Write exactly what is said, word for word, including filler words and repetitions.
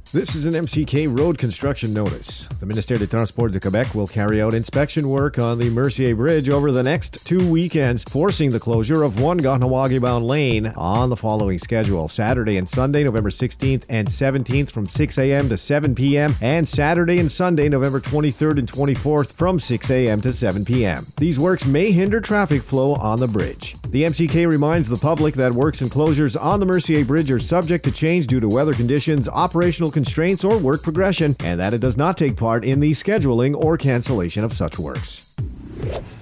This is an M C K road construction notice. The Ministère des Transports de Québec will carry out inspection work on the Mercier Bridge over the next two weekends, forcing the closure of one Kahnawake-bound lane on the following schedule: Saturday and Sunday, November sixteenth and seventeenth from six a.m. to seven p.m., and Saturday and Sunday, November twenty-third and twenty-fourth from six a.m. to seven p.m. These works may hinder traffic flow on the bridge. The M C K reminds the public that works and closures on the Mercier Bridge are subject to change due to weather conditions, operational constraints, or work progression, and that it does not take part in the scheduling or cancellation of such works.